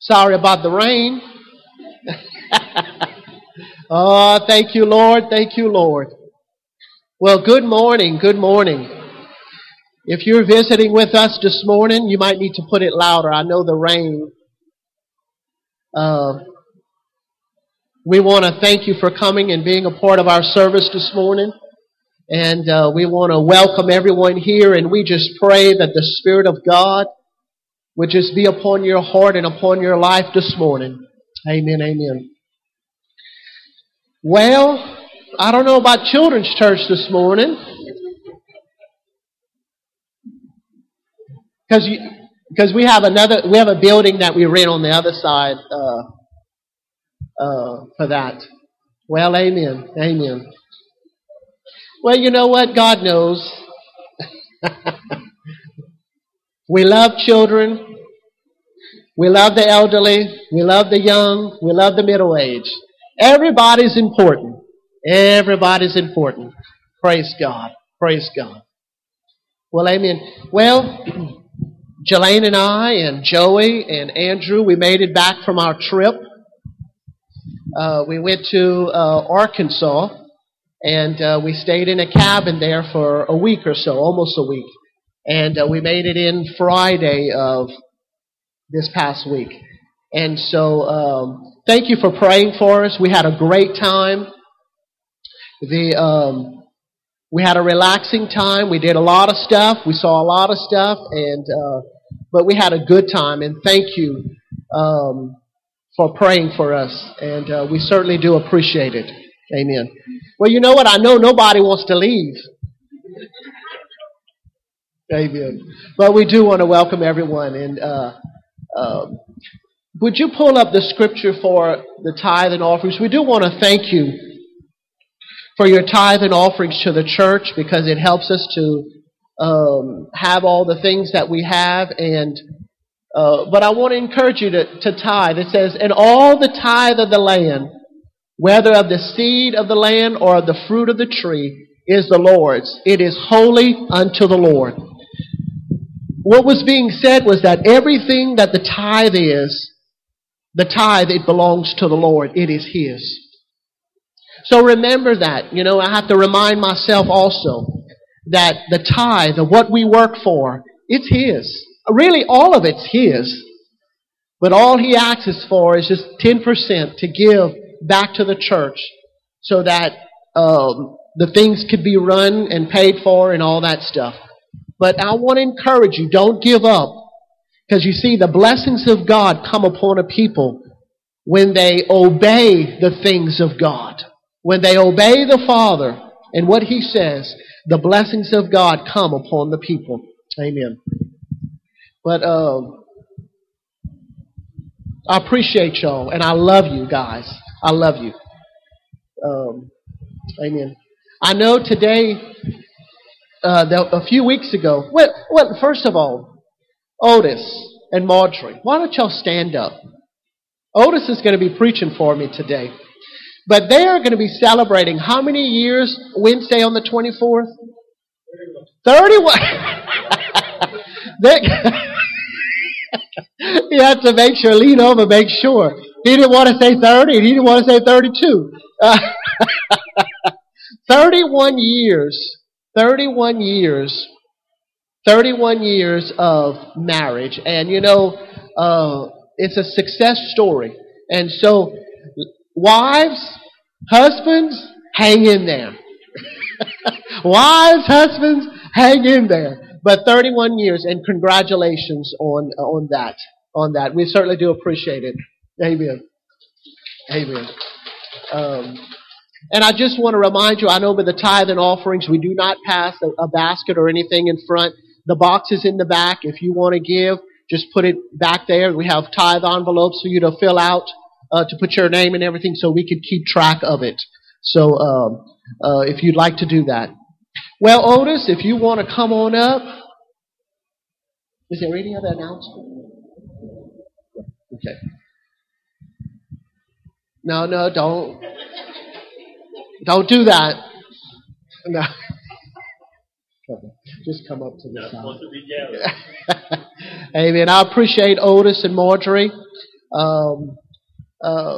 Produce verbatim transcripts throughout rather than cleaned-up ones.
Sorry about the rain. Oh, thank you, Lord. Thank you, Lord. Well, good morning. Good morning. If you're visiting with us this morning, you might need to put it louder. I know the rain. Uh, we want to thank you for coming and being a part of our service this morning. And uh, we want to welcome everyone here. And we just pray that the Spirit of God would just be upon your heart and upon your life this morning. Amen, amen. Well, I don't know about children's church this morning. Because because we have another, we have a building that we rent on the other side uh, uh, for that. Well, amen, amen. Well, you know what? God knows. We love children. We love the elderly. We love the young. We love the middle-aged. Everybody's important. Everybody's important. Praise God. Praise God. Well, amen. Well, Jelaine and I and Joey and Andrew, we made it back from our trip. Uh, we went to uh, Arkansas, and uh, we stayed in a cabin there for a week or so, almost a week. And uh, we made it in Friday of this past week. And so um, thank you for praying for us. We had a great time. The um, we had a relaxing time. We did a lot of stuff. We saw a lot of stuff, and uh, but we had a good time. And thank you um, for praying for us. And uh, we certainly do appreciate it. Amen. Well, you know what? I know nobody wants to leave. Amen. But we do want to welcome everyone. And uh, um, would you pull up the scripture for the tithe and offerings? We do want to thank you for your tithe and offerings to the church, because it helps us to um, have all the things that we have. And uh, but I want to encourage you to, to tithe. It says, "And all the tithe of the land, whether of the seed of the land or of the fruit of the tree, is the Lord's. It is holy unto the Lord." What was being said was that everything that the tithe is, the tithe, it belongs to the Lord. It is His. So remember that. You know, I have to remind myself also that the tithe, of what we work for, it's His. Really, all of it's His. But all He asks us for is just ten percent to give back to the church so that um, the things could be run and paid for and all that stuff. But I want to encourage you, don't give up. Because you see, the blessings of God come upon a people when they obey the things of God. When they obey the Father and what He says, the blessings of God come upon the people. Amen. But um, I appreciate y'all, and I love you guys. I love you. Um, amen. I know today, uh, the, a few weeks ago, well, well, first of all, Otis and Marjorie, why don't y'all stand up? Otis is going to be preaching for me today. But they are going to be celebrating how many years Wednesday on the twenty-fourth? thirty-one. You have to make sure, lean over, make sure. He didn't want to say thirty, and he didn't want to say thirty-two. Uh, thirty-one years. thirty-one years. thirty-one years of marriage. And, you know, uh, it's a success story. And so, wives, husbands, hang in there. Wives, husbands, hang in there. But thirty-one years, and congratulations on on that. On that, we certainly do appreciate it. Amen. Amen. Um, and I just want to remind you, I know with the tithe and offerings, we do not pass a, a basket or anything in front. The box is in the back. If you want to give, just put it back there. We have tithe envelopes for you to fill out, uh, to put your name and everything, so we can keep track of it. So um, uh, if you'd like to do that. Well, Otis, if you want to come on up. Is there any other announcement? Okay. No, no, don't. Don't do that. No. Just come up to the side. Amen. I appreciate Otis and Marjorie. Um, uh,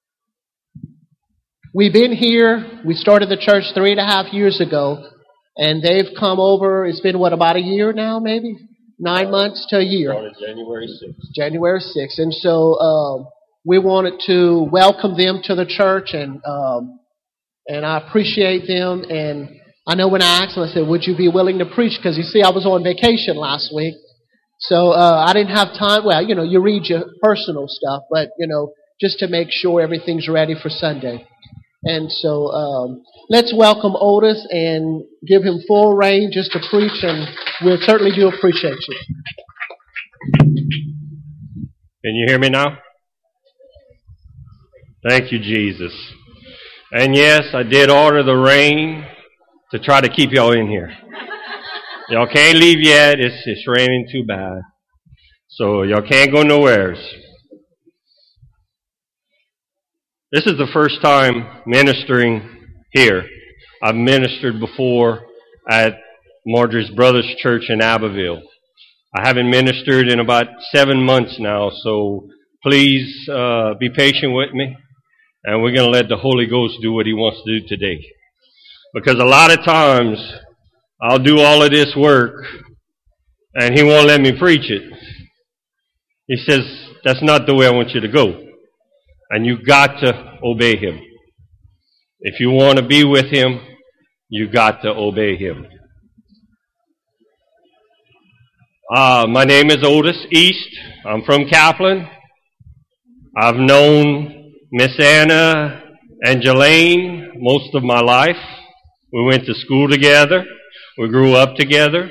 we've been here. We started the church three and a half years ago, and they've come over. It's been, what, about a year now, maybe? Nine months to a year. Started January sixth. January sixth. And so um, we wanted to welcome them to the church, and um, and I appreciate them. And I know when I asked them, I said, would you be willing to preach? Because you see, I was on vacation last week. So uh, I didn't have time. Well, you know, you read your personal stuff, but, you know, just to make sure everything's ready for Sunday. And so um, let's welcome Otis and give him full reign just to preach, and we'll certainly do appreciate you. Can you hear me now? Thank you, Jesus. And yes, I did order the rain to try to keep y'all in here. Y'all can't leave yet. It's, it's raining too bad. So y'all can't go nowheres. This is the first time ministering here. I've ministered before at Marjorie's Brothers Church in Abbeville. I haven't ministered in about seven months now, so please uh, be patient with me. And we're going to let the Holy Ghost do what He wants to do today. Because a lot of times, I'll do all of this work, and He won't let me preach it. He says, that's not the way I want you to go. And you got to obey Him. If you want to be with Him, you got to obey Him. Uh, my name is Otis East. I'm from Kaplan. I've known Miss Anna and Jelaine most of my life. We went to school together. We grew up together.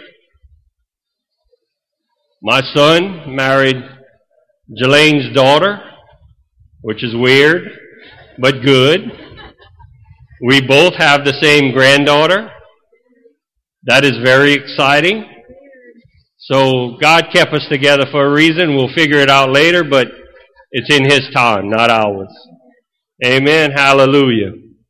My son married Jelaine's daughter, which is weird, but good. We both have the same granddaughter. That is very exciting. So God kept us together for a reason. We'll figure it out later, but it's in His time, not ours. Amen. Hallelujah.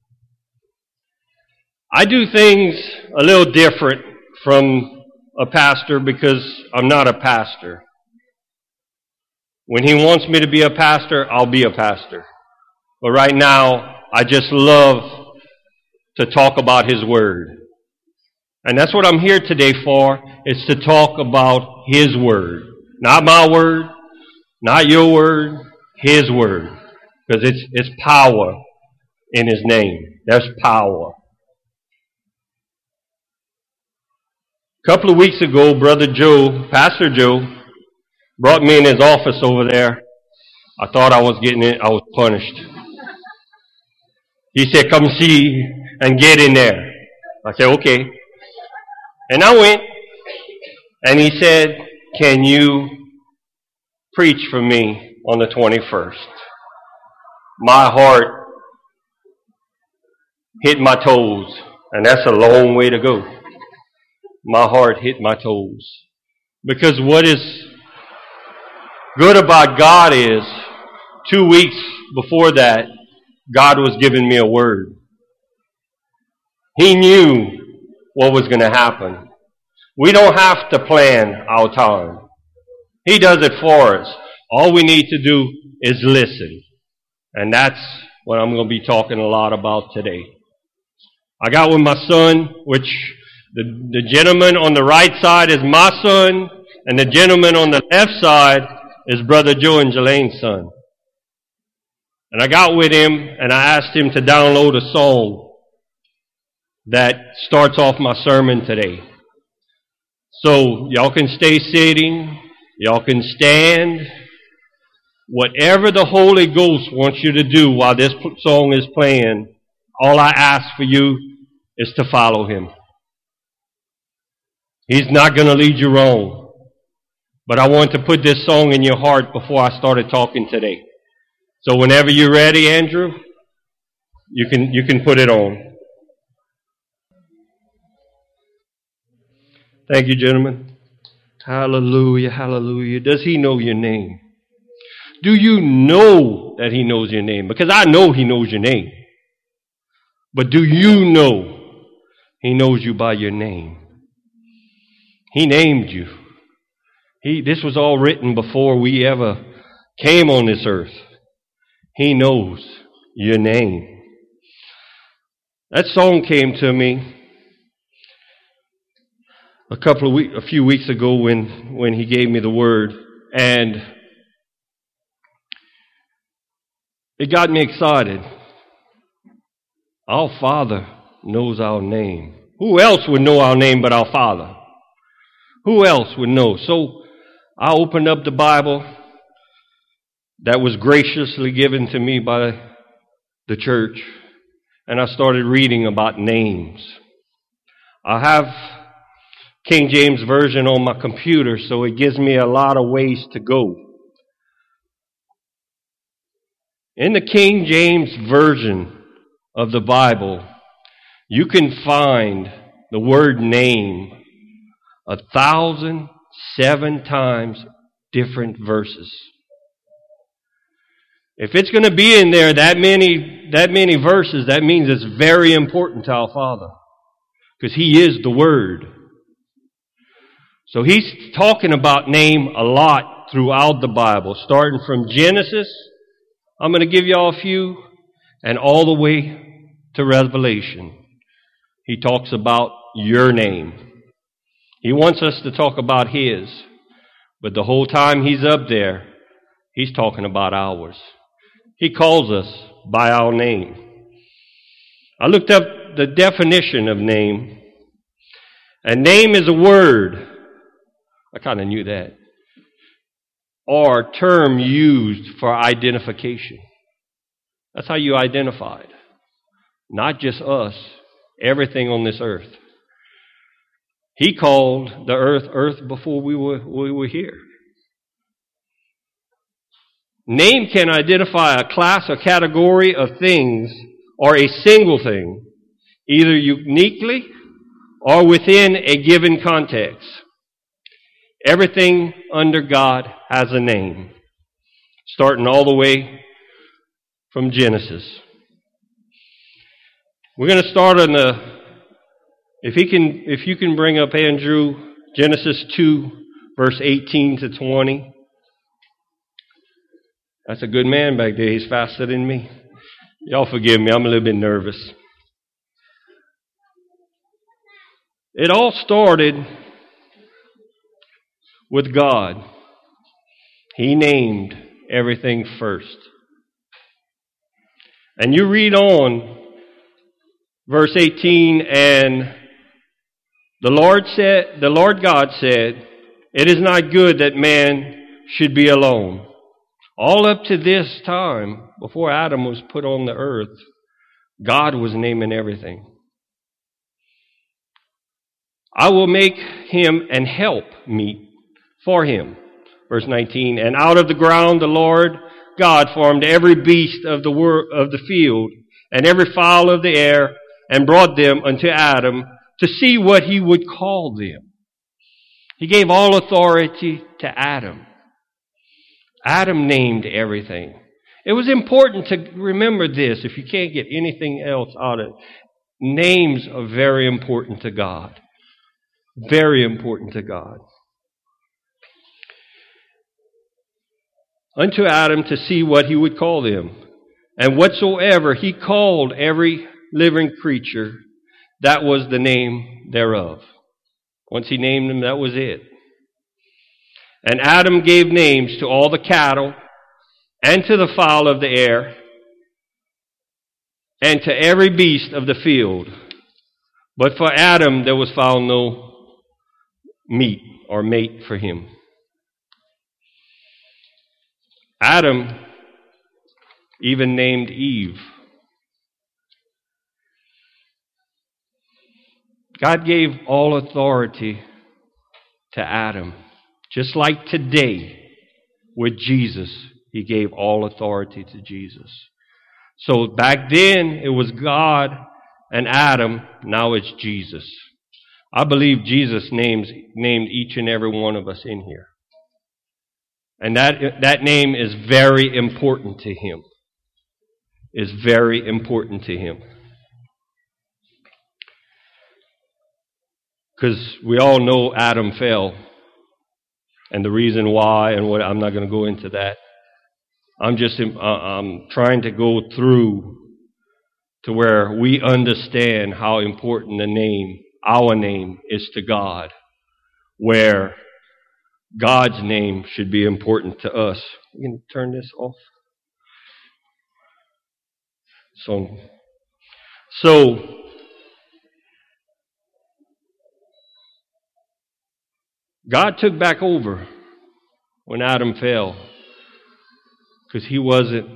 I do things a little different from a pastor because I'm not a pastor. When He wants me to be a pastor, I'll be a pastor. But right now, I just love to talk about His Word. And that's what I'm here today for, is to talk about His Word. Not my word, not your word, His Word. Because it's, it's power in His name. There's power. A couple of weeks ago, Brother Joe, Pastor Joe, brought me in his office over there. I thought I was getting it. I was punished. He said, come see and get in there. I said, okay. And I went. And he said, can you preach for me on the twenty-first? My heart hit my toes. And that's a long way to go. My heart hit my toes. Because what is good about God is, two weeks before that, God was giving me a word. He knew what was going to happen. We don't have to plan our time. He does it for us. All we need to do is listen. And that's what I'm going to be talking a lot about today. I got with my son, which the, the gentleman on the right side is my son, and the gentleman on the left side is Brother Joe and Jelaine's son. And I got with him, and I asked him to download a song that starts off my sermon today. So y'all can stay sitting, y'all can stand. Whatever the Holy Ghost wants you to do while this song is playing, all I ask for you is to follow Him. He's not going to lead you wrong. But I want to put this song in your heart before I started talking today. So whenever you're ready, Andrew, you can you can put it on. Thank you, gentlemen. Hallelujah, hallelujah. Does He know your name? Do you know that He knows your name? Because I know He knows your name. But do you know He knows you by your name? He named you. He, this was all written before we ever came on this earth. He knows your name. That song came to me a couple of weeks, a few weeks ago when, when he gave me the word, and it got me excited. Our Father knows our name. Who else would know our name but our Father? Who else would know? So I opened up the Bible that was graciously given to me by the church, and I started reading about names. I have King James Version on my computer, so it gives me a lot of ways to go. In the King James Version of the Bible, you can find the word name a thousand seven times different verses. If it's going to be in there that many that many verses, that means it's very important to our Father, because He is the Word. So He's talking about name a lot throughout the Bible, starting from Genesis. I'm going to give you all a few, and all the way to Revelation. He talks about your name. He wants us to talk about His, but the whole time He's up there, He's talking about ours. He calls us by our name. I looked up the definition of name, and name is a word. I kind of knew that. Or term used for identification. That's how you identified. Not just us, everything on this earth. He called the earth earth before we were, we were here. Name can identify a class or category of things or a single thing, either uniquely or within a given context. Everything under God has a name, starting all the way from Genesis. We're going to start on the, if he can, if you can bring up, Andrew, Genesis two, verse eighteen to twenty. That's a good man back there. He's faster than me. Y'all forgive me. I'm a little bit nervous. It all started with God. He named everything first. And you read on verse eighteen, and the Lord said, the Lord God said, "It is not good that man should be alone." All up to this time, before Adam was put on the earth, God was naming everything. "I will make him an help meet for him." Verse nineteen, "And out of the ground the Lord God formed every beast of the wor- of the field, and every fowl of the air, and brought them unto Adam to see what he would call them." He gave all authority to Adam. Adam named everything. It was important to remember this, if you can't get anything else out of it. Names are very important to God. Very important to God. Unto Adam to see what he would call them. And whatsoever he called every living creature, that was the name thereof. Once he named them, that was it. And Adam gave names to all the cattle, and to the fowl of the air, and to every beast of the field. But for Adam there was found no meat or mate for him. Adam even named Eve. God gave all authority to Adam. Just like today with Jesus, He gave all authority to Jesus. So back then it was God and Adam, now it's Jesus. I believe Jesus names named each and every one of us in here. And that that name is very important to Him. Is very important to Him. Because we all know Adam fell. And the reason why, and what, I'm not going to go into that. I'm just uh, I'm trying to go through to where we understand how important the name, our name, is to God, where God's name should be important to us. We can turn this off. So, so God took back over when Adam fell, because he wasn't,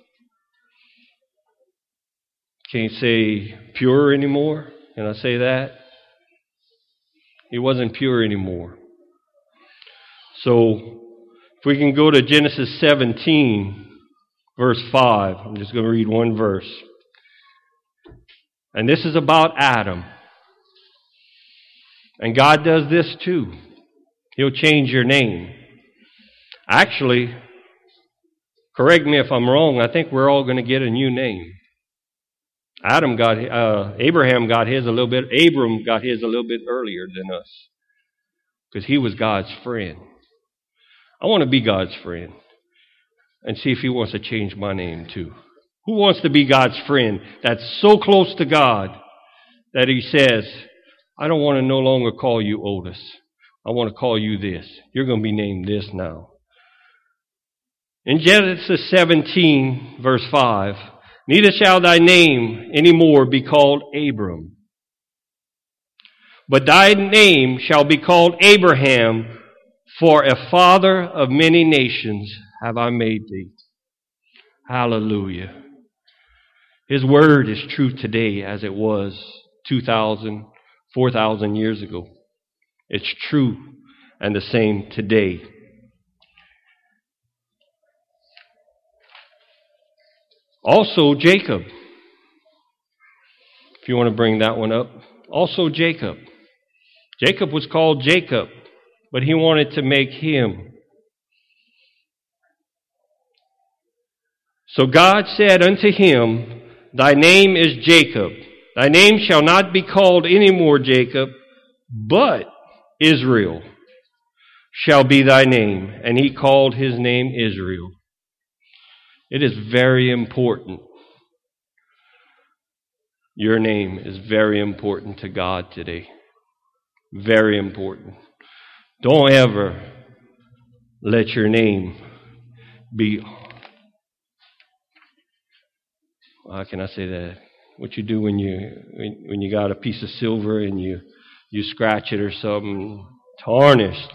can't say pure anymore. Can I say that? He wasn't pure anymore. So, if we can go to Genesis seventeen, verse five. I'm just going to read one verse. And this is about Adam. And God does this too. He'll change your name. Actually, correct me if I'm wrong, I think we're all going to get a new name. Adam got, uh, Abraham got his a little bit, Abram got his a little bit earlier than us, because he was God's friend. I want to be God's friend and see if he wants to change my name too. Who wants to be God's friend that's so close to God that he says, I don't want to no longer call you Otis. I want to call you this. You're going to be named this now. In Genesis seventeen, verse five, neither shall thy name any more be called Abram, but thy name shall be called Abraham, for a father of many nations have I made thee. Hallelujah. His word is true today as it was two thousand, four thousand years ago. It's true and the same today. Also Jacob. If you want to bring that one up. Also Jacob. Jacob was called Jacob, but he wanted to make him. So God said unto him, thy name is Jacob. Thy name shall not be called any more Jacob, but Israel shall be thy name. And he called his name Israel. It is very important. Your name is very important to God today. Very important. Don't ever let your name be, how can I say that? What you do when you when, when you got a piece of silver and you you scratch it or something, tarnished.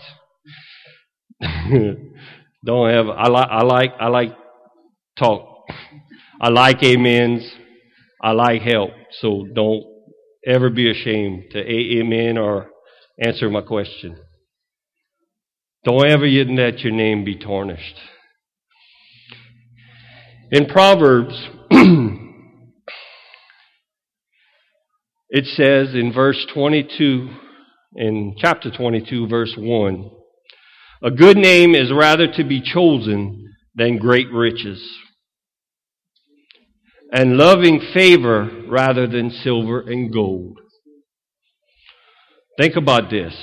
Don't ever. I like I like I like talk. I like amens. I like help. So don't ever be ashamed to amen or answer my question. Don't ever let your name be tarnished. In Proverbs, it says in verse twenty-two, in chapter twenty-two, verse one, a good name is rather to be chosen than great riches, and loving favor rather than silver and gold. Think about this.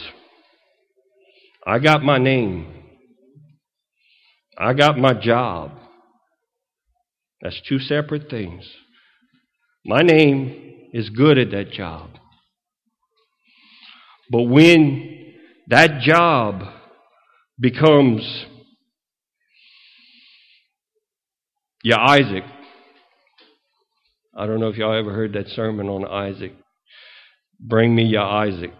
I got my name. I got my job. That's two separate things. My name is good at that job. But when that job becomes your Isaac, I don't know if y'all ever heard that sermon on Isaac. Bring me your Isaac.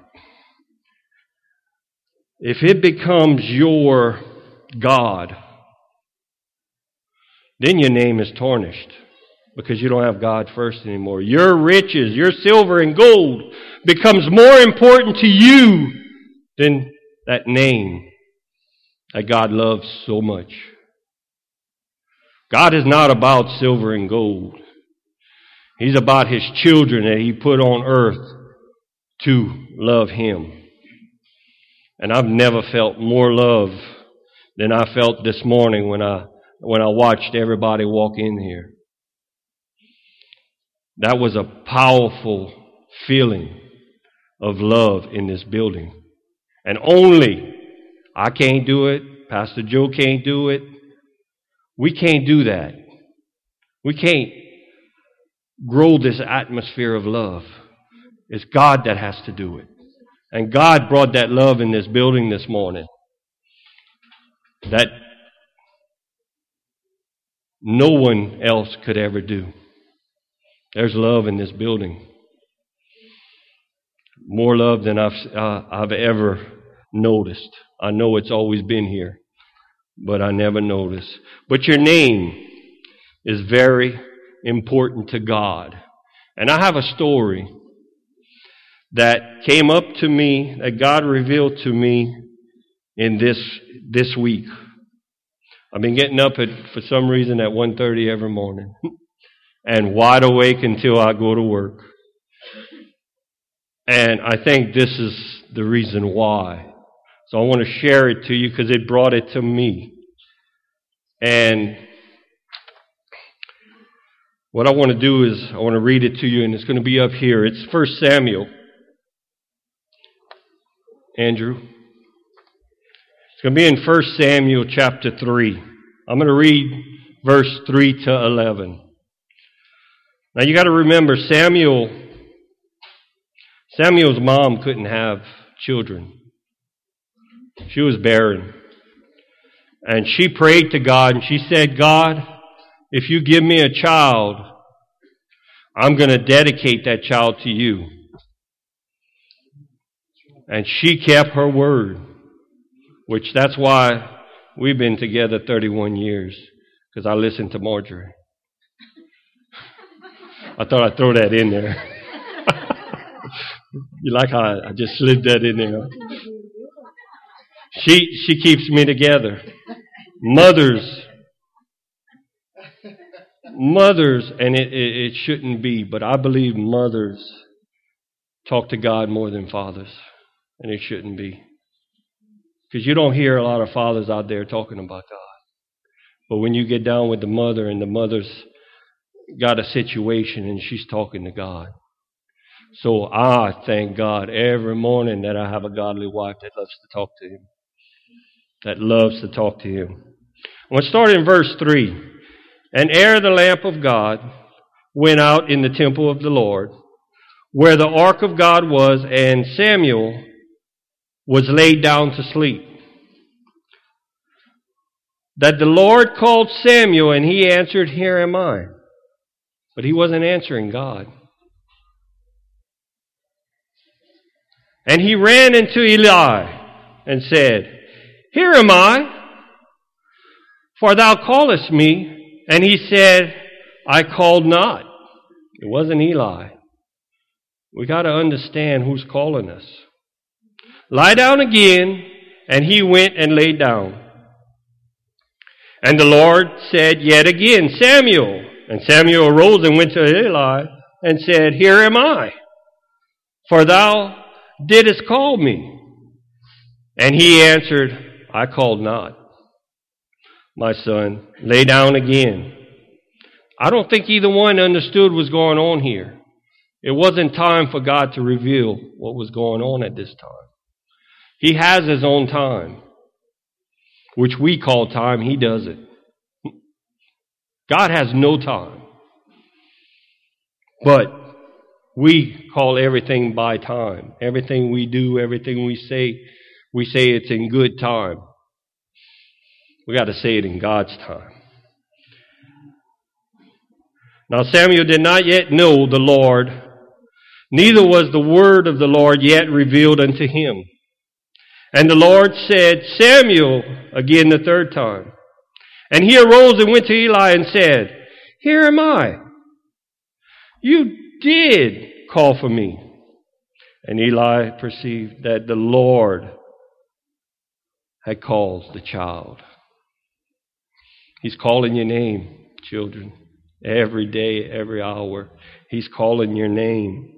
If it becomes your God, then your name is tarnished because you don't have God first anymore. Your riches, your silver and gold becomes more important to you than that name that God loves so much. God is not about silver and gold. He's about His children that He put on earth to love Him. And I've never felt more love than I felt this morning when I when I watched everybody walk in here. That was a powerful feeling of love in this building. And only, I can't do it, Pastor Joe can't do it, We can't do that. We can't grow this atmosphere of love. It's God that has to do it. And God brought that love in this building this morning that no one else could ever do. There's love in this building. More love than I've, uh, I've ever noticed. I know it's always been here, but I never noticed. But your name is very important to God. And I have a story that came up to me, that God revealed to me in this this week. I've been getting up at, for some reason, at one thirty every morning and wide awake until I go to work. And I think this is the reason why. So I want to share it to you because it brought it to me. And what I want to do is I want to read it to you, and it's going to be up here. It's First Samuel. Andrew. It's going to be in First Samuel chapter three. I'm going to read verse three to eleven. Now you got to remember, Samuel, Samuel's mom couldn't have children. She was barren. And she prayed to God, and she said, God, if you give me a child, I'm going to dedicate that child to you. And she kept her word, which that's why we've been together thirty-one years, because I listened to Marjorie. I thought I'd throw that in there. You like how I just slid that in there? She she keeps me together. Mothers, mothers, and it, it, it shouldn't be, but I believe mothers talk to God more than fathers. And it shouldn't be. Because you don't hear a lot of fathers out there talking about God. But when you get down with the mother, and the mother's got a situation and she's talking to God. So I thank God every morning that I have a godly wife that loves to talk to Him. That loves to talk to Him. I'm going to start in verse three. And ere the lamp of God went out in the temple of the Lord, where the ark of God was, and Samuel was laid down to sleep, that the Lord called Samuel, and he answered, Here am I. But he wasn't answering God. And he ran into Eli and said, Here am I, for thou callest me. And he said, I called not. It wasn't Eli. We got to understand who's calling us. Lie down again, and he went and lay down. And the Lord said yet again, Samuel. And Samuel arose and went to Eli and said, Here am I, for thou didst call me. And he answered, I called not. My son, lay down again. I don't think either one understood what was going on here. It wasn't time for God to reveal what was going on at this time. He has His own time, which we call time. He does it. God has no time. But we call everything by time. Everything we do, everything we say, we say it's in good time. We got to say it in God's time. Now Samuel did not yet know the Lord, neither was the word of the Lord yet revealed unto him. And the Lord said, Samuel, again the third time. And he arose and went to Eli and said, Here am I. You did call for me. And Eli perceived that the Lord had called the child. He's calling your name, children. Every day, every hour. He's calling your name.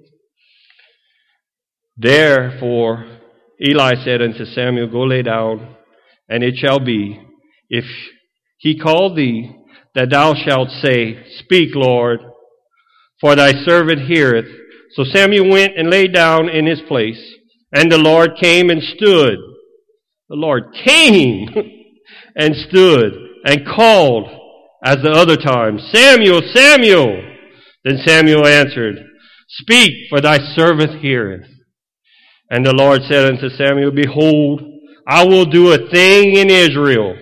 Therefore, Eli said unto Samuel, Go lay down, and it shall be, if he call thee, that thou shalt say, Speak, Lord, for thy servant heareth. So Samuel went and lay down in his place, and the Lord came and stood. The Lord came and stood and called as the other time, Samuel, Samuel! Then Samuel answered, Speak, for thy servant heareth. And the Lord said unto Samuel, Behold, I will do a thing in Israel,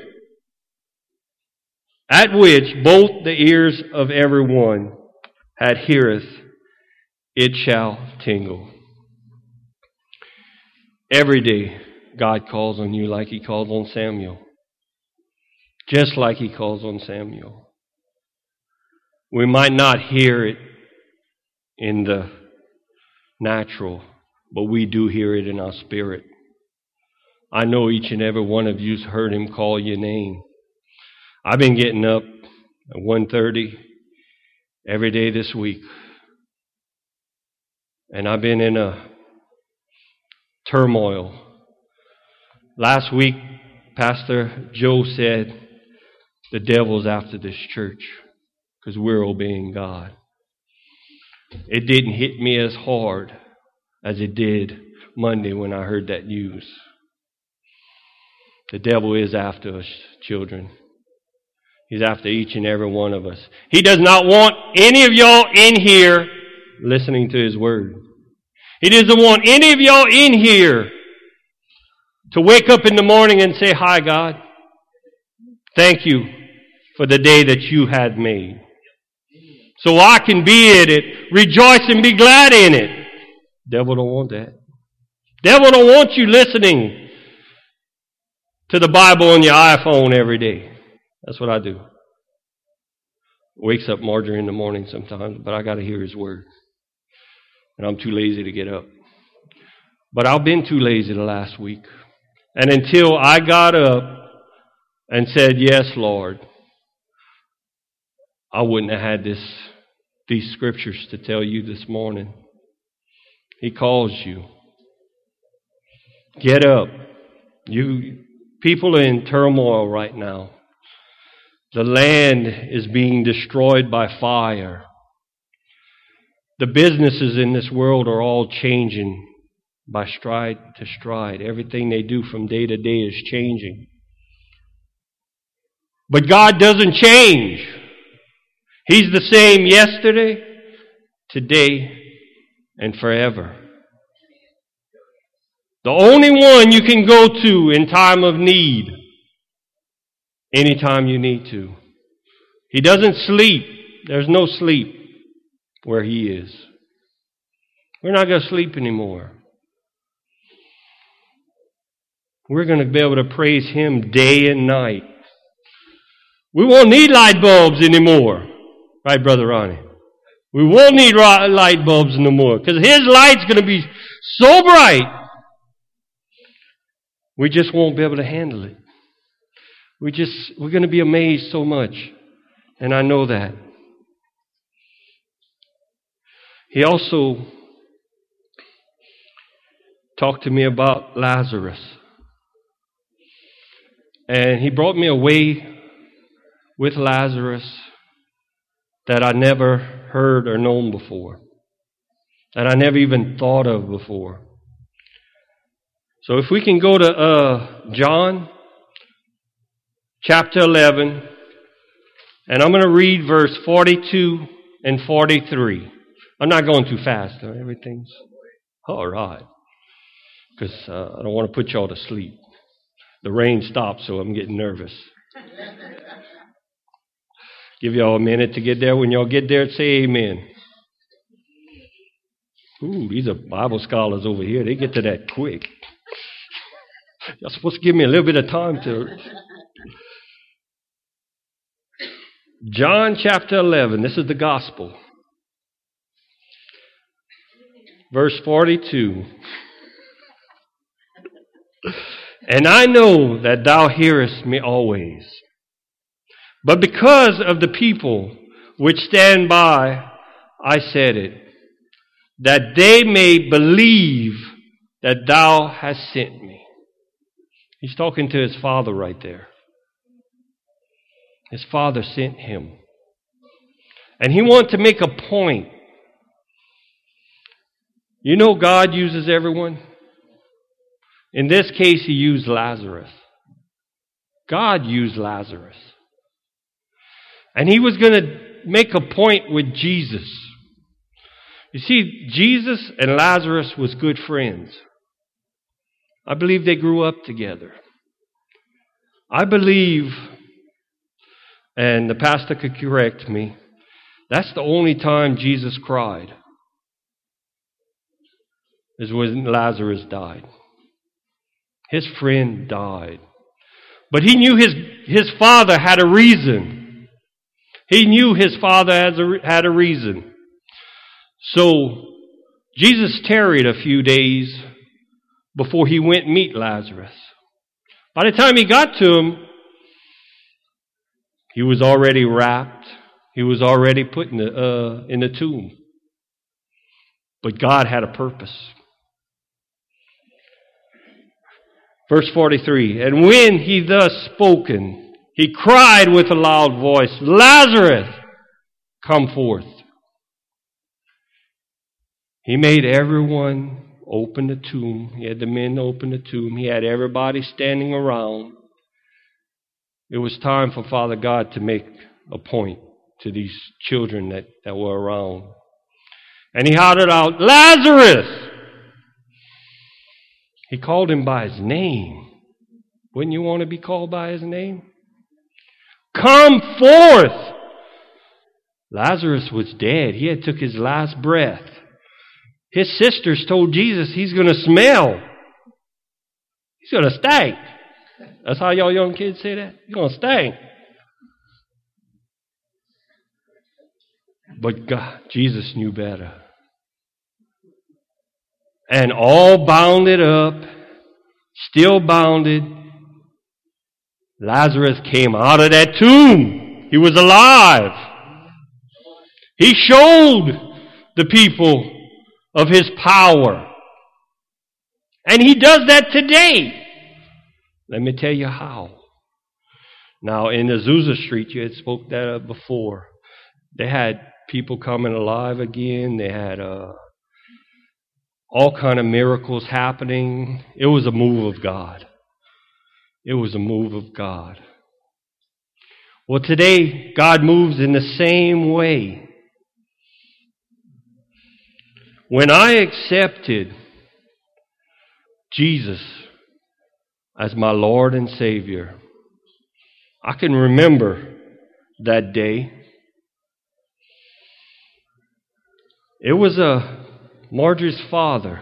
at which both the ears of every one that heareth it shall tingle. Every day, God calls on you like He calls on Samuel. Just like He calls on Samuel. We might not hear it in the natural, but we do hear it in our spirit. I know each and every one of you's heard Him call your name. I've been getting up at one thirty every day this week. And I've been in a turmoil. Last week, Pastor Joe said, the devil's after this church because we're obeying God. It didn't hit me as hard as it did Monday when I heard that news. The devil is after us, children. He's after each and every one of us. He does not want any of y'all in here listening to His word. He doesn't want any of y'all in here to wake up in the morning and say, Hi, God. Thank you for the day that you had made. So I can be in it, rejoice and be glad in it. Devil don't want that. Devil don't want you listening to the Bible on your iPhone every day. That's what I do. Wakes up Marjorie in the morning sometimes, but I got to hear His word. And I'm too lazy to get up. But I've been too lazy the last week. And until I got up and said, Yes, Lord, I wouldn't have had this, these scriptures to tell you this morning. He calls you. Get up. You people are in turmoil right now. The land is being destroyed by fire. The businesses in this world are all changing by stride to stride. Everything they do from day to day is changing. But God doesn't change. He's the same yesterday, today, and forever. The only one you can go to in time of need, anytime you need to. He doesn't sleep. There's no sleep where He is. We're not going to sleep anymore. We're going to be able to praise Him day and night. We won't need light bulbs anymore. Right, Brother Ronnie? We won't need light bulbs no more because His light's going to be so bright. We just won't be able to handle it. We just, we're going to be amazed so much. And I know that. He also talked to me about Lazarus. And He brought me away with Lazarus that I never heard or known before. That I never even thought of before. So if we can go to uh, John chapter eleven, and I'm going to read verse forty-two and forty-three. I'm not going too fast. Everything's all right. Because uh, I don't want to put y'all to sleep. The rain stopped, so I'm getting nervous. Give y'all a minute to get there. When y'all get there, say amen. Ooh, these are Bible scholars over here. They get to that quick. You're supposed to give me a little bit of time to... John chapter eleven. This is the gospel. Verse forty-two. And I know that thou hearest me always. But because of the people which stand by, I said it, that they may believe that thou hast sent me. He's talking to His Father right there. His Father sent Him. And He wanted to make a point. You know God uses everyone. In this case, He used Lazarus. God used Lazarus. And he was going to make a point with Jesus. You see, Jesus and Lazarus was good friends. I believe they grew up together. I believe, and the pastor could correct me, that's the only time Jesus cried, is when Lazarus died. His friend died. But he knew his, his father had a reason. He knew his father had a, had a reason. So Jesus tarried a few days before he went and meet Lazarus. By the time he got to him, he was already wrapped. He was already put in the, uh, in the tomb. But God had a purpose. Verse forty-three, and when he thus spoken, he cried with a loud voice, Lazarus, come forth. He made everyone open the tomb. He had the men open the tomb. He had everybody standing around. It was time for Father God to make a point to these children that, that were around. And he hollered out, Lazarus! He called him by his name. Wouldn't you want to be called by his name? Come forth! Lazarus was dead. He had took his last breath. His sisters told Jesus he's going to smell. He's going to stink. That's how y'all young kids say that? He's going to stink. But God, Jesus knew better. And all bounded up, still bounded, Lazarus came out of that tomb. He was alive. He showed the people of his power. And he does that today. Let me tell you how. Now, in Azusa Street, you had spoke that up before. They had people coming alive again. They had uh, all kind of miracles happening. It was a move of God. It was a move of God. Well, today, God moves in the same way. When I accepted Jesus as my Lord and Savior, I can remember that day. It was a Marjorie's father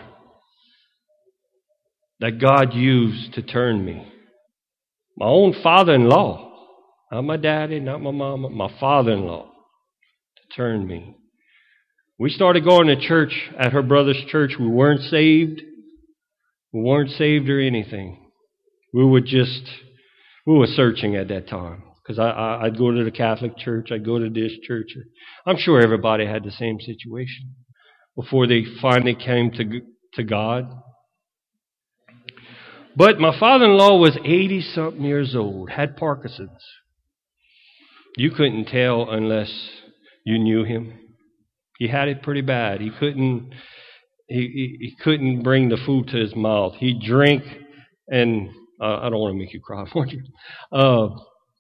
that God used to turn me. My own father-in-law. Not my daddy, not my mama, my father-in-law to turn me. We started going to church at her brother's church. We weren't saved. We weren't saved or anything. We were just, we were searching at that time. Because I, I, I'd go to the Catholic church, I'd go to this church. I'm sure everybody had the same situation before they finally came to, to God. But my father-in-law was eighty-something years old, had Parkinson's. You couldn't tell unless you knew him. He had it pretty bad. He couldn't he, he, he couldn't bring the food to his mouth. He drank, and uh, I don't want to make you cry, Marjorie. Uh,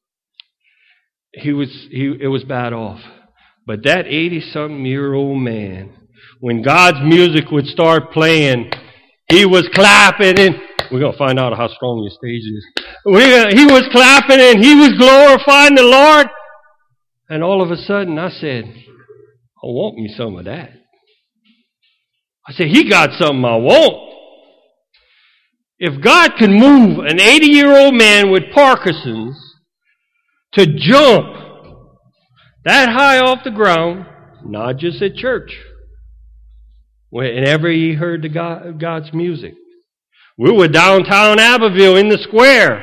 he was he it was bad off. But that eighty-something-year-old man, when God's music would start playing, he was clapping, and we're going to find out how strong your stage is. We're, he was clapping, and he was glorifying the Lord. And all of a sudden, I said, I want me some of that. I said, he got something I want. If God can move an eighty-year-old man with Parkinson's to jump that high off the ground, not just at church, whenever he heard the God, God's music. We were downtown Abbeville in the square,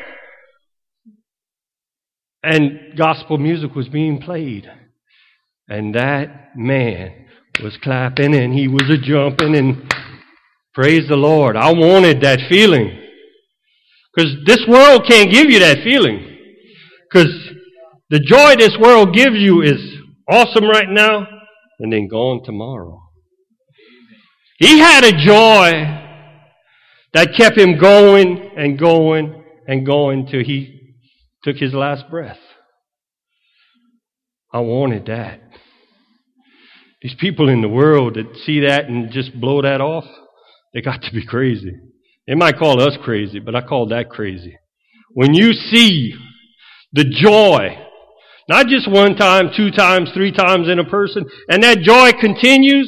and gospel music was being played. And that man was clapping and he was a jumping, and praise the Lord. I wanted that feeling. Because this world can't give you that feeling. Because the joy this world gives you is awesome right now and then gone tomorrow. He had a joy that kept him going and going and going till he took his last breath. I wanted that. These people in the world that see that and just blow that off, they got to be crazy. They might call us crazy, but I call that crazy. When you see the joy, not just one time, two times, three times in a person, and that joy continues.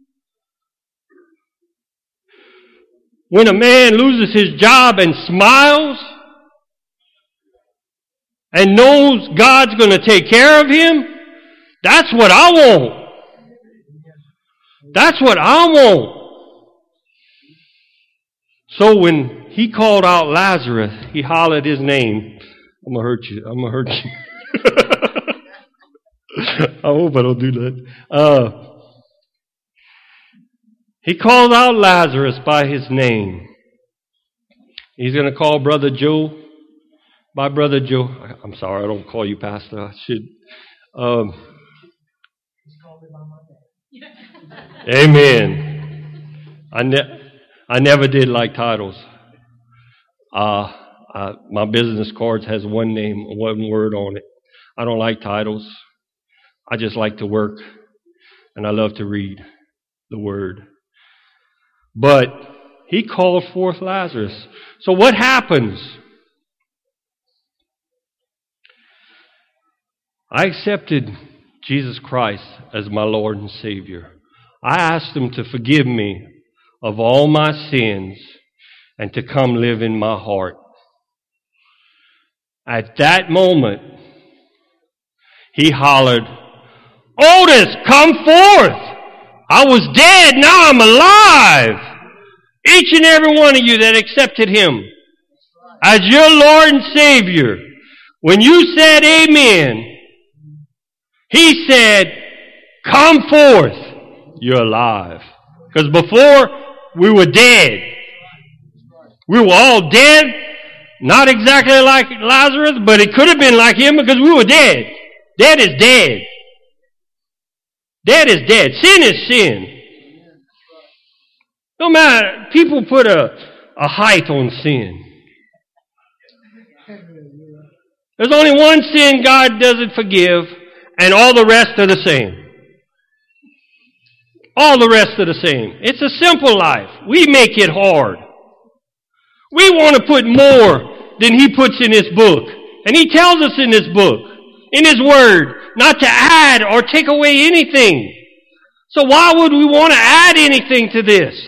When a man loses his job and smiles and knows God's going to take care of him, that's what I want. That's what I want. So when he called out Lazarus, he hollered his name. I'm going to hurt you. I'm going to hurt you. I hope I don't do that. Uh, he called out Lazarus by his name. He's going to call Brother Joe by Brother Joe. I'm sorry, I don't call you Pastor. I should. Um, Amen. I, ne- I never did like titles. Uh, uh, my business cards has one name, one word on it. I don't like titles. I just like to work, and I love to read the Word. But he called forth Lazarus. So what happens? I accepted Jesus Christ as my Lord and Savior. I asked Him to forgive me of all my sins and to come live in my heart. At that moment, he hollered, "Otis, come forth! I was dead, now I'm alive!" Each and every one of you that accepted Him as your Lord and Savior, when you said amen, He said, "Come forth, you're alive." Because before, we were dead. We were all dead. Not exactly like Lazarus, but it could have been like him because we were dead. Dead is dead. Dead is dead. Sin is sin. No matter, people put a, a height on sin. There's only one sin God doesn't forgive, and all the rest are the same. All the rest are the same. It's a simple life. We make it hard. We want to put more than He puts in His book. And He tells us in this book, in His Word, not to add or take away anything. So why would we want to add anything to this?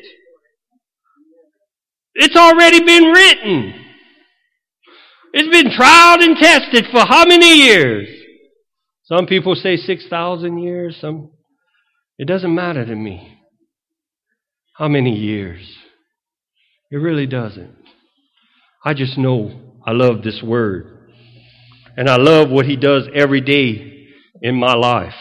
It's already been written. It's been tried and tested for how many years? Some people say six thousand years. Some, it doesn't matter to me how many years. It really doesn't. I just know I love this Word. And I love what He does every day in my life.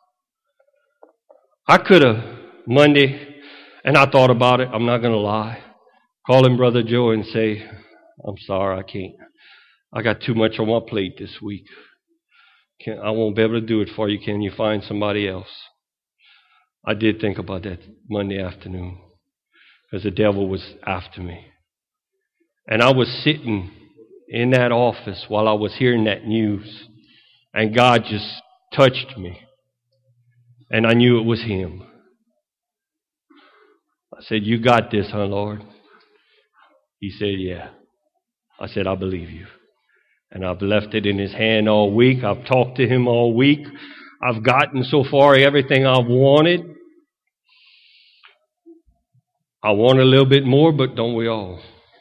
I could have Monday, and I thought about it, I'm not going to lie, call him Brother Joe and say, "I'm sorry, I can't. I got too much on my plate this week. Can, I won't be able to do it for you. Can you find somebody else?" I did think about that Monday afternoon because the devil was after me. And I was sitting in that office while I was hearing that news, and God just touched me. And I knew it was Him. I said, "You got this, huh, Lord?" He said, "Yeah." I said, "I believe you." And I've left it in His hand all week. I've talked to Him all week. I've gotten so far everything I've wanted. I want a little bit more, but don't we all?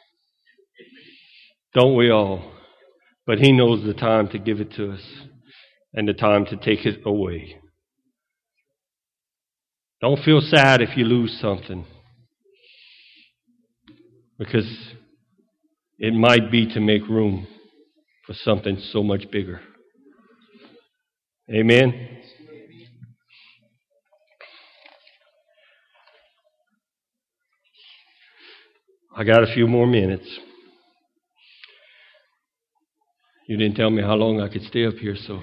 Don't we all? But He knows the time to give it to us and the time to take it away. Don't feel sad if you lose something, because it might be to make room for something so much bigger. Amen? I got a few more minutes. You didn't tell me how long I could stay up here, so.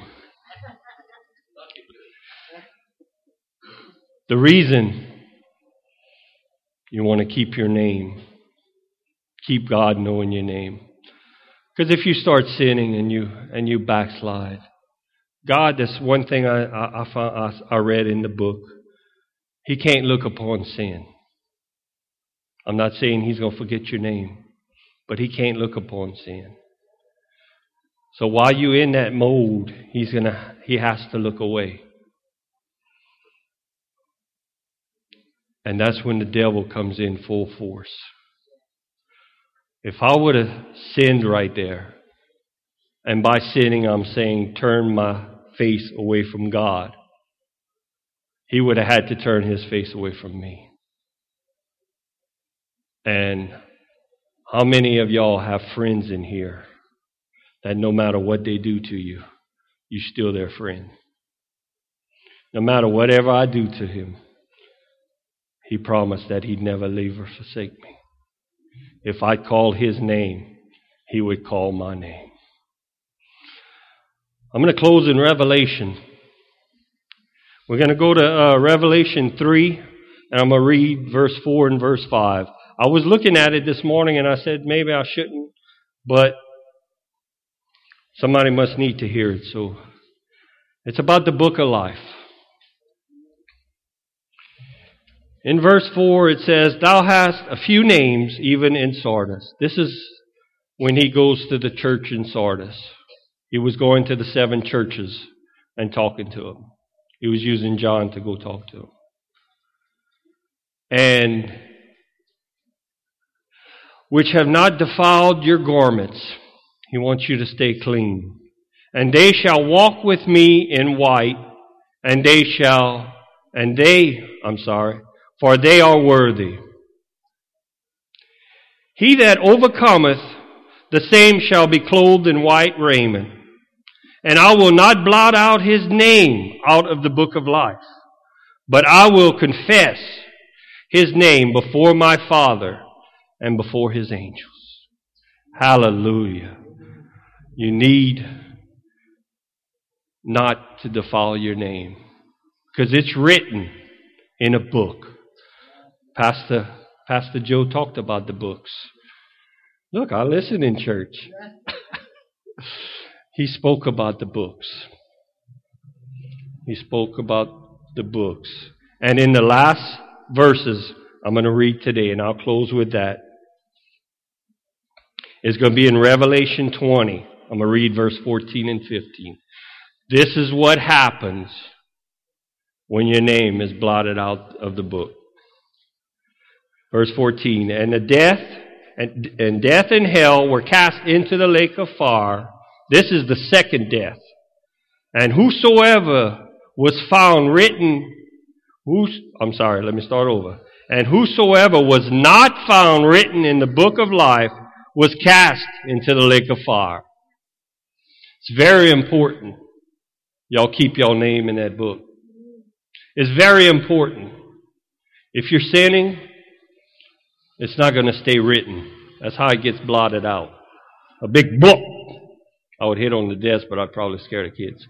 The reason you want to keep your name, keep God knowing your name. Because if you start sinning and you and you backslide, God, that's one thing I, I, I, found, I, I read in the book. He can't look upon sin. I'm not saying He's going to forget your name, but He can't look upon sin. So while you're in that mode, He's gonna, He has to look away. And that's when the devil comes in full force. If I would have sinned right there, and by sinning I'm saying turn my face away from God, he would have had to turn his face away from me. And how many of y'all have friends in here that no matter what they do to you, you're still their friend? No matter whatever I do to him, he promised that he'd never leave or forsake me. If I called his name, he would call my name. I'm going to close in Revelation. We're going to go to uh, Revelation three, and I'm going to read verse four and verse five. I was looking at it this morning, and I said maybe I shouldn't, but somebody must need to hear it. So it's about the book of life. In verse four it says, "Thou hast a few names even in Sardis." This is when he goes to the church in Sardis. He was going to the seven churches and talking to them. He was using John to go talk to them. "And which have not defiled your garments." He wants you to stay clean. "And they shall walk with me in white, and they shall, and they, I'm sorry, for they are worthy. He that overcometh, the same shall be clothed in white raiment. And I will not blot out his name out of the book of life, but I will confess his name before my Father and before his angels." Hallelujah. You need not to defile your name, because it's written in a book. Pastor, Pastor Joe talked about the books. Look, I listen in church. He spoke about the books. He spoke about the books. And in the last verses I'm going to read today, and I'll close with that, it's going to be in Revelation twenty. I'm going to read verse fourteen and fifteen. This is what happens when your name is blotted out of the book. Verse fourteen, "And the death and, and death and hell were cast into the lake of fire." This is the second death. "And whosoever was found written, who's, I'm sorry, let me start over. "And whosoever was not found written in the book of life was cast into the lake of fire." It's very important y'all keep your name in that book. It's very important. If you're sinning, it's not going to stay written. That's how it gets blotted out. A big book. I would hit on the desk, but I'd probably scare the kids.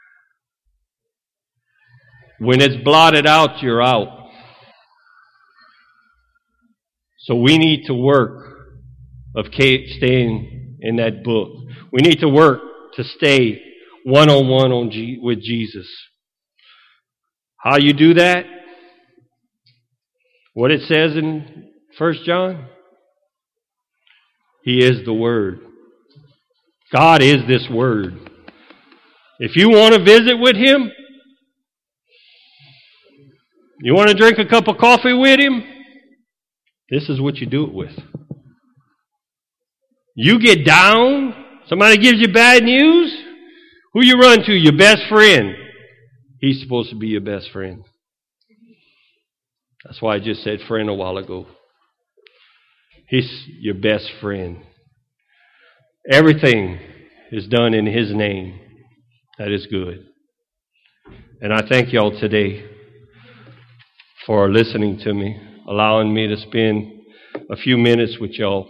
When it's blotted out, you're out. So we need to work of staying in that book. We need to work to stay one-on-one on G- with Jesus. How you do that? What it says in First John? He is the Word. God is this Word. If you want to visit with Him, you want to drink a cup of coffee with Him, this is what you do it with. You get down, somebody gives you bad news, who you run to? Your best friend. He's supposed to be your best friend. That's why I just said friend a while ago. He's your best friend. Everything is done in His name. That is good. And I thank y'all today for listening to me, allowing me to spend a few minutes with y'all.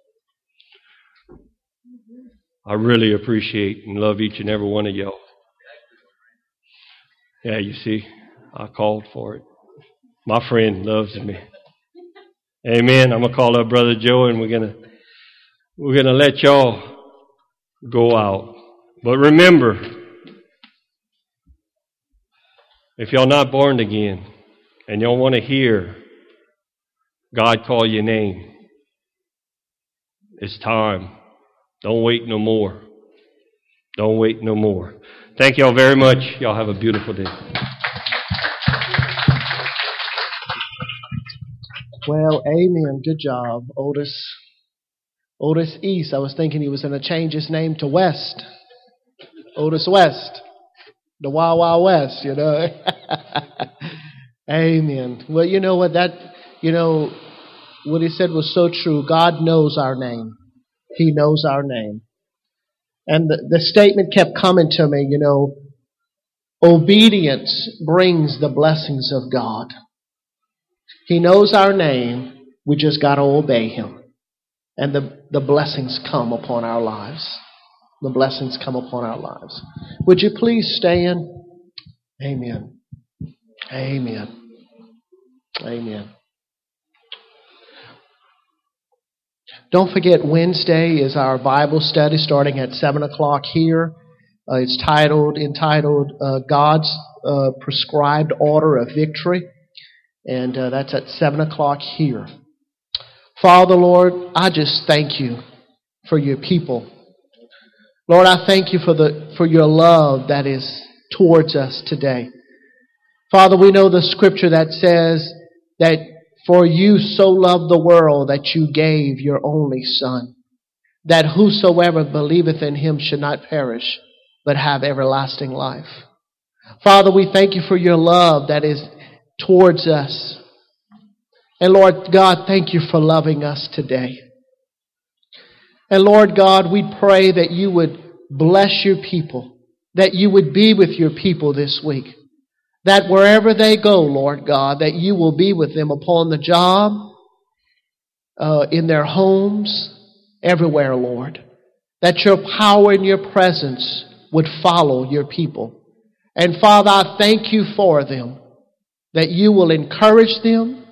I really appreciate and love each and every one of y'all. Yeah, you see, I called for it. My friend loves me. Amen. I'm gonna call up Brother Joe, and we're gonna we're gonna let y'all go out. But remember, If y'all not born again and y'all want to hear God call your name, it's time. Don't wait no more. Don't wait no more. Thank y'all very much. Y'all have a beautiful day. Well, amen. Good job, Otis. Otis East. I was thinking he was going to change his name to West. Otis West. The Wild Wild West, you know. Amen. Well, you know what? That, you know, what he said was so true. God knows our name. He knows our name. And the, the statement kept coming to me, you know, obedience brings the blessings of God. He knows our name. We just got to obey Him. And the, the blessings come upon our lives. The blessings come upon our lives. Would you please stand? Amen. Amen. Amen. Don't forget, Wednesday is our Bible study starting at seven o'clock here. Uh, it's titled, entitled, uh, God's uh, Prescribed Order of Victory. And uh, that's at seven o'clock here. Father, Lord, I just thank you for your people. Lord, I thank you for the for your love that is towards us today. Father, we know the scripture that says that for you so loved the world that you gave your only Son, that whosoever believeth in him should not perish, but have everlasting life. Father, we thank you for your love that is towards us. And Lord God, thank you for loving us today. And Lord God, we pray that you would bless your people, that you would be with your people this week, that wherever they go, Lord God, that you will be with them upon the job, uh, in their homes, everywhere, Lord, that your power and your presence would follow your people. And Father, I thank you for them, that you will encourage them,